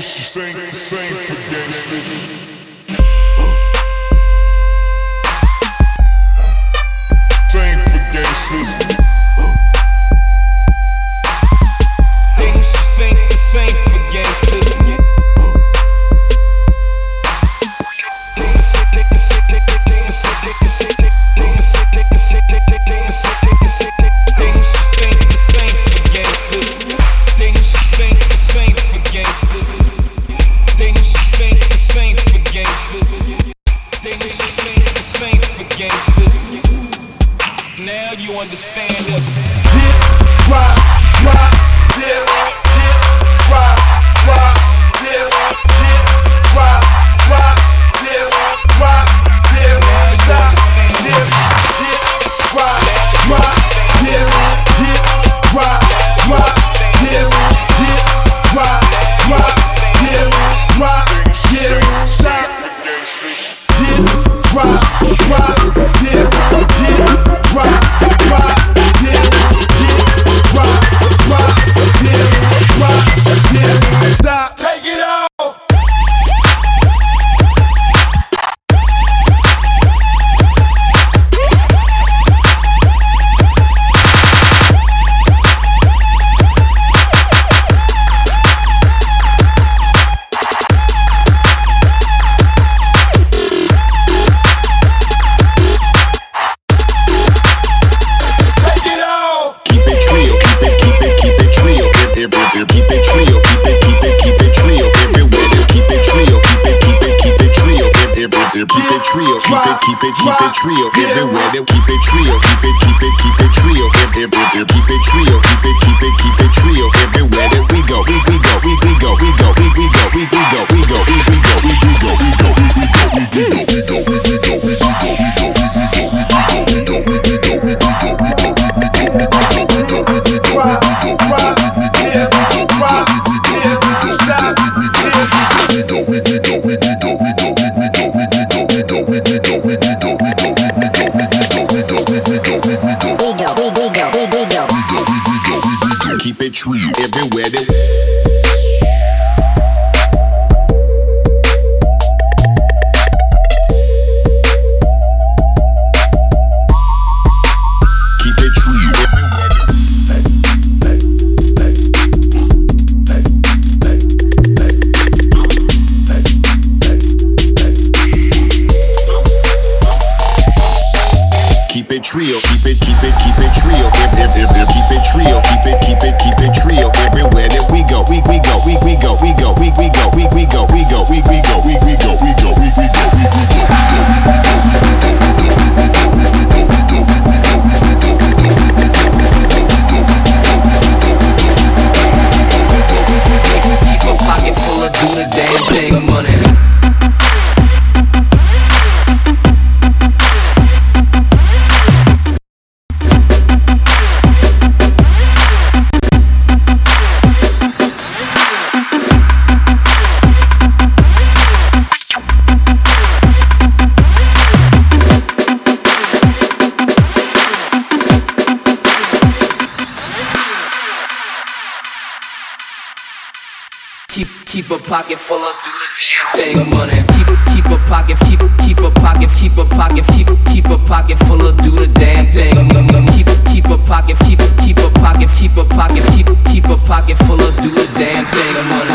This ain't the same for gangsters. Same for gangsters. Things just ain't the same for gangsters. Now you understand us. Dip, drop, drop, dip, dip, drop, drop, dip, dip, drop, drop, dip, drop, dip, stop, dip, dip, drop, drop, dip, dip, drop, drop, dip, dip, drop, drop, dip, drop, dip, stop, dip, drop, drop, dip, dip, drop, drop, dip, dip, drop, drop, dip, drop, dip, stop. Take it off. Keep it trio, everywhere they keep it trio, keep it trio, keep it trio, keep it trio, everywhere that we go, we go, we go, we go, we go, we go, we go, we go, we go, we go, we go, we go, we go, we go, we keep it trio, everywhere that. Trio, keep it trio, keep it trio, everywhere that we go, we go, we go, we go, we go, we go, we go, we go, we go, we go, we go, we go, we go, keep a pocket full of do the damn thing money. Keep a pocket full of do the damn thing money. Keep a pocket, keep a pocket, keep a pocket full of do the damn thing. Keep a pocket, keep a pocket, keep a pocket full of do the damn thing money.